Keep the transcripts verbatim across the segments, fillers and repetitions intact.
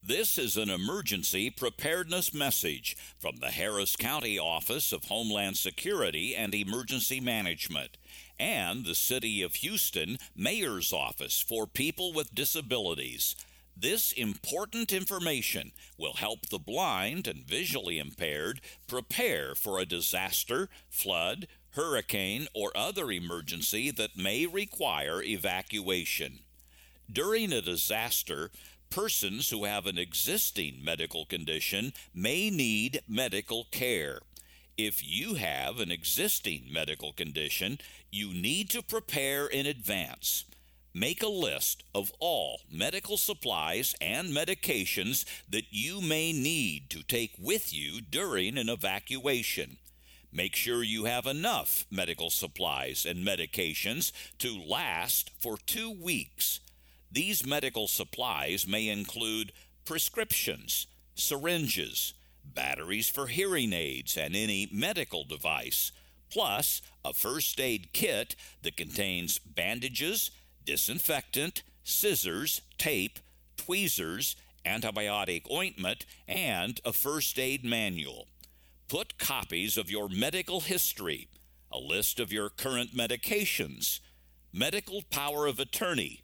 This is an emergency preparedness message from the Harris County Office of Homeland Security and Emergency Management and the City of Houston Mayor's Office for People with Disabilities. This important information will help the blind and visually impaired prepare for a disaster, flood, hurricane, or other emergency that may require evacuation. During a disaster, persons who have an existing medical condition may need medical care. If you have an existing medical condition, you need to prepare in advance. Make a list of all medical supplies and medications that you may need to take with you during an evacuation. Make sure you have enough medical supplies and medications to last for two weeks. These medical supplies may include prescriptions, syringes, batteries for hearing aids and any medical device, plus a first aid kit that contains bandages, disinfectant, scissors, tape, tweezers, antibiotic ointment, and a first aid manual. Put copies of your medical history, a list of your current medications, medical power of attorney,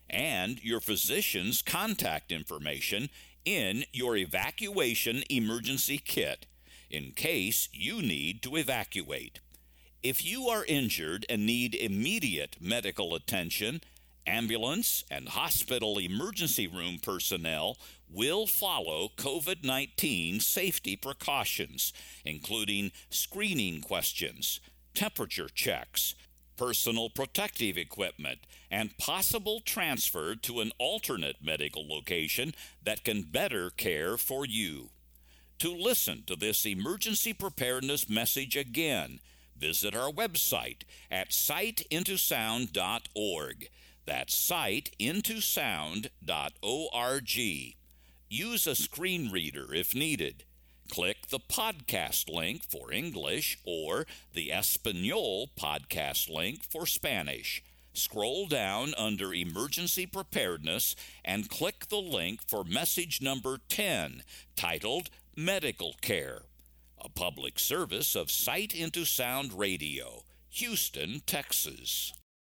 and your physician's contact information in your evacuation emergency kit in case you need to evacuate. If you are injured and need immediate medical attention, ambulance and hospital emergency room personnel will follow COVID nineteen safety precautions, including screening questions, temperature checks, personal protective equipment, and possible transfer to an alternate medical location that can better care for you. To listen to this emergency preparedness message again, visit our website at sight into sound dot org. That's sight into sound dot org. Use a screen reader if needed. Click the podcast link for English or the Espanol podcast link for Spanish. Scroll down under Emergency Preparedness and click the link for message number ten, titled Medical Care, a public service of Sight into Sound Radio, Houston, Texas.